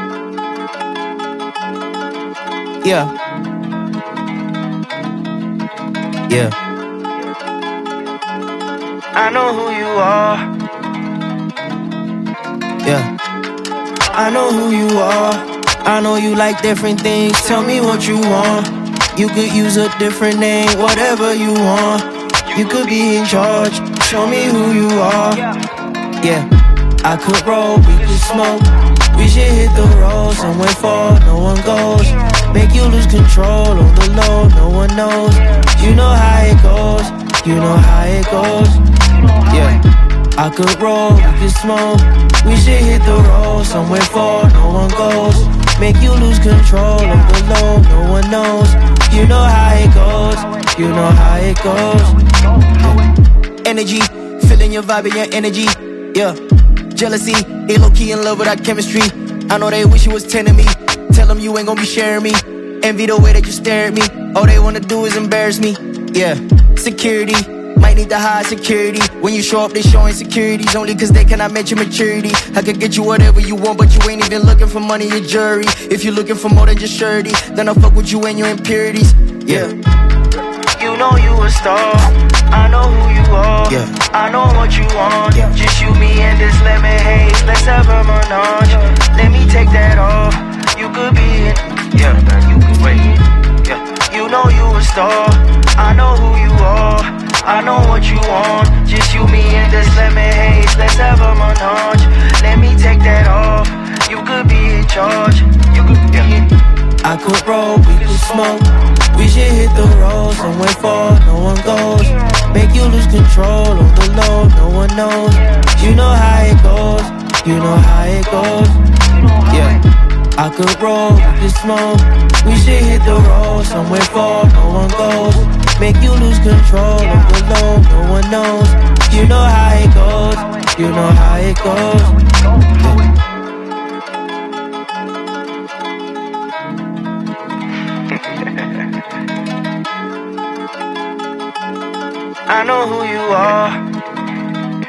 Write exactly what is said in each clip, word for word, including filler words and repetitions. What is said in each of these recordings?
Yeah. Yeah. I know who you are. Yeah. I know who you are. I know you like different things. Tell me what you want. You could use a different name, whatever you want. You could be in charge. Show me who you are. Yeah. I could roll, we could smoke. We should hit the road, somewhere far, no one goes. Make you lose control on the low, no one knows. You know how it goes, you know how it goes. Yeah, I could roll, we could smoke. We should hit the road, somewhere far, no one goes. Make you lose control on the low, no one knows. You know how it goes, you know how it goes. Yeah. Energy, feeling your vibe and your energy. Yeah. Jealousy, they low-key in love with our chemistry. I know they wish you was ten to me. Tell them you ain't gon' be sharing me. Envy the way that you stare at me. All they wanna do is embarrass me. Yeah, security, might need to hide security. When you show up, they show insecurities. Only cause they cannot match your maturity. I could get you whatever you want, but you ain't even looking for money or jewelry. If you're looking for more than just surety, then I'll fuck with you and your impurities. Yeah. You know you a star, I know who you are. Yeah. I know what you want. Yeah. Just you, me, and this lemon haze. Let's have a menage. Let me take that off. You could be in. Yeah, you could wait. Yeah. You know you a star, I know who you are. I know what you want. Just you, me, and this lemon haze. Let's have a menage. Let me take that off. You could be in charge. You could be in. I could roll, we could smoke. We should hit the road, somewhere far, no one goes. Make you lose control on the low, no one knows. You know how it goes, you know how it goes. Yeah, I could roll, we could smoke. We should hit the road, somewhere far, no one goes. Make you lose control on the low, no one knows. You know how it goes, you know how it goes. Yeah. I know who you are.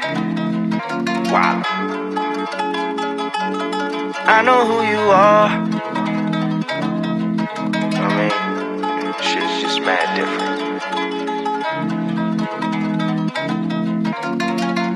Wow. I know who you are.